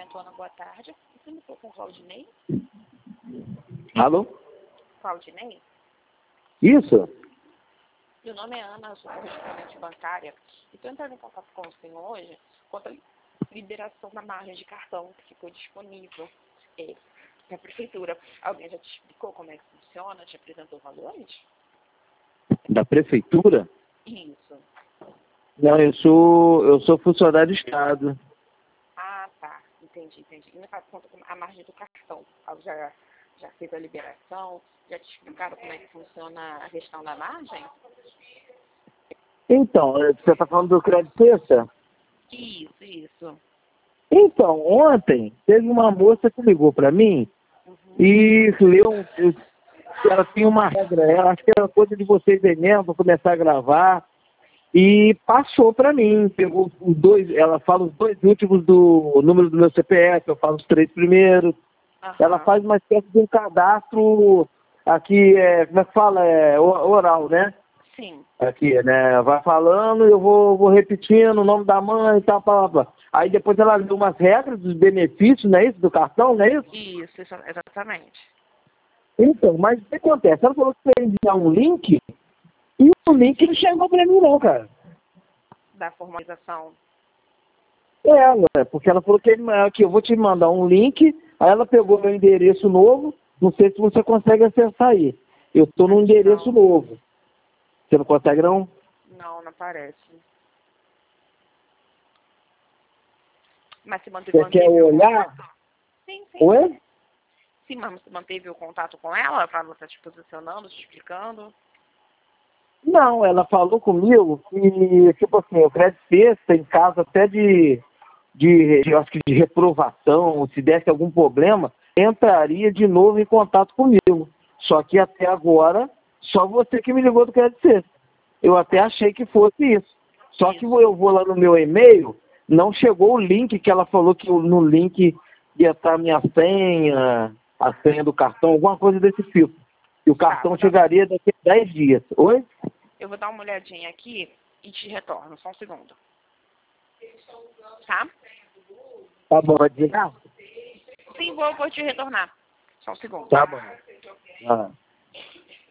Antônia, boa tarde. Você me falou com o Claudinei? Alô? Claudinei? Isso? Meu nome é Ana, eu sou correspondente bancária. E estou entrando em contato com o senhor hoje quanto à liberação da margem de cartão que ficou disponível na prefeitura. Alguém já te explicou como é que funciona? Te apresentou valores? Da prefeitura? Isso. Não, eu sou funcionário do Estado. Ah, tá. Entendi. E no caso, conta com a margem do cartão. Já fez a liberação? Já te explicaram como é que funciona a questão da margem? Então, você está falando do crédito sexta? Isso. Então, ontem teve uma moça que ligou para mim e ela tinha uma regra, acho que era coisa de vocês aí mesmo, para começar a gravar, e passou para mim, pegou ela fala os 2 últimos do número do meu CPF, eu falo os 3 primeiros. Ela faz uma espécie de um cadastro aqui, como é que fala? Oral, né? Sim. Aqui, né? Vai falando, eu vou repetindo o nome da mãe e tal, pá. Aí depois ela lê umas regras dos benefícios, não é isso? Do cartão, não é isso? Isso, exatamente. Então, mas o que acontece? Ela falou que ia enviar um link e o link não chegou pra mim não, cara. Da formalização. Porque ela falou que eu vou te mandar um link, aí ela pegou meu endereço novo, não sei se você consegue acessar aí. Eu tô num endereço novo. Você não consegue não? Não aparece. Mas se manteve, Você quer olhar? Sim. Oi? Sim, mas você manteve o contato com ela para ela estar te posicionando, te explicando? Não, ela falou comigo que, tipo assim, o crédito sexta, em caso até acho que de reprovação, se desse algum problema, entraria de novo em contato comigo. Só que até agora, só você que me ligou do crédito sexta. Eu até achei que fosse isso. Só que eu vou lá no meu e-mail, não chegou o link que ela falou que no link ia estar minha senha, a senha do cartão, alguma coisa desse tipo. E o cartão chegaria daqui a 10 dias. Oi? Eu vou dar uma olhadinha aqui e te retorno. Só um segundo. Tá? Tá bom, vai desligar? Sim, vou te retornar. Só um segundo. Tá bom. Ah.